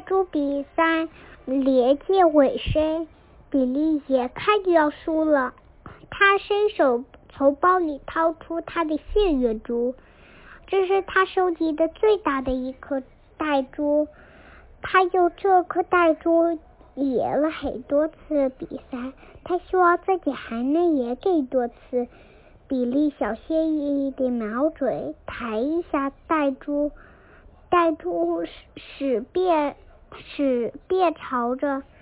珠比赛连接尾声，比利眼看就要输了，他伸手从包里掏出他的幸运珠，这是他收集的最大的一颗带珠。他用这颗带珠演了很多次比赛，他希望自己还能演更多次。比利小心翼翼地瞄准，弹一下带珠，带珠使便朝着